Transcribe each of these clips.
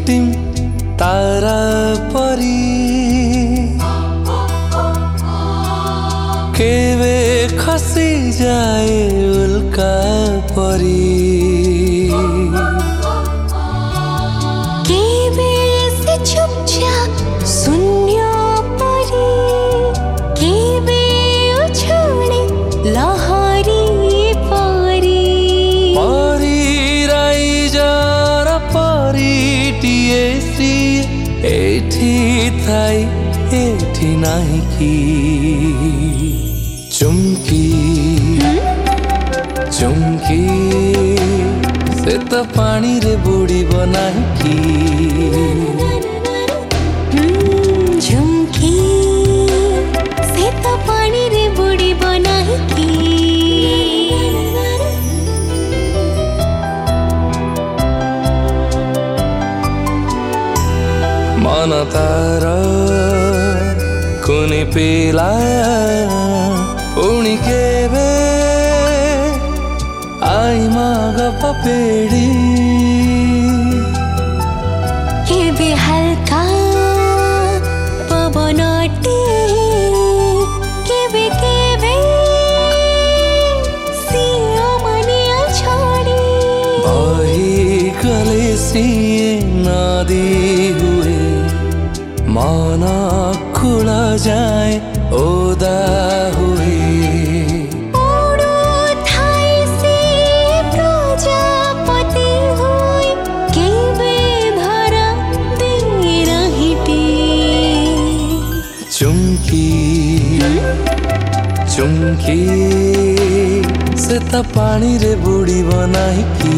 Tim तारा परी केवे खसी जाए उल्का परी केवे से चुपचाप शून्य परी केवे उछाले लहरी परी परी राई जरा परी टिए श्री एठी थाई एठी नाही की चुमकी चुमकी से तो पानी रे बुड़ी बनाई की झुमकी से तो पानी रे बुड़ी बनाई की मन तारा कुनी पिला उनी केवे आई माग पपेड़ी केवे हल्का पवनटे केवे केवे सियो मनिया छोड़ी बही गले सिए नदी हुए मन खुला जाए ओदा हुए चुमकी चुमकी से तो पानी रे बुड़ी बनाई की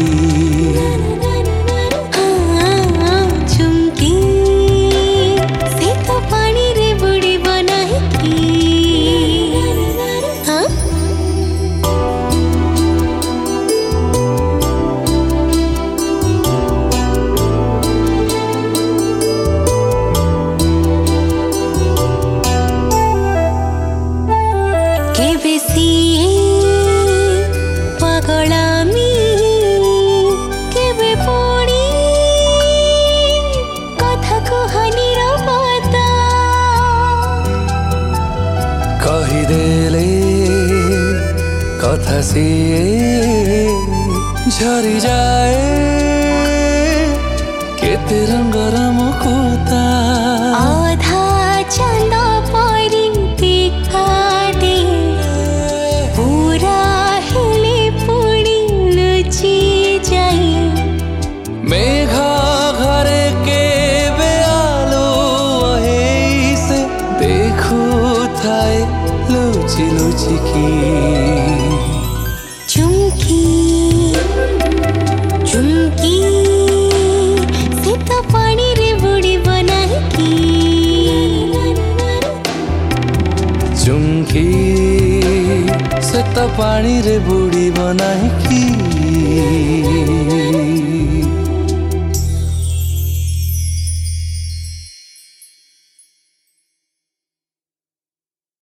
चुमकी से तो पानी रे बुड़ी बनाई की केवे सिए पगलामी केवे पड़ी कथा कहानी र पता कहिदेले कथा सिए झरी जाए केते रंग रमकुता आधा चंद परी देखा दे पूरा हिले पुड़ी लुची जाए मेघा घरे के बेआलो वही से देखो थाए लुची लुची की चुमकी चुमकी से तो पानी रे बुड़ी बनाई की चुमकी से तो पानी रे बुड़ी बनाई की